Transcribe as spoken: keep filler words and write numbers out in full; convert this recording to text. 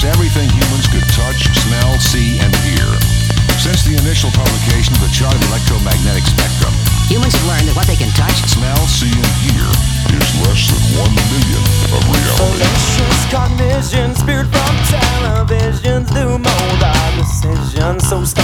is everything humans could touch, smell, see, and hear. Since the initial publication of the chart of the electromagnetic spectrum, humans have learned that what they can touch, smell, see, and hear is less than one millionth of reality. Fallacious cognition, spirit from televisions do mold our decisions. So stop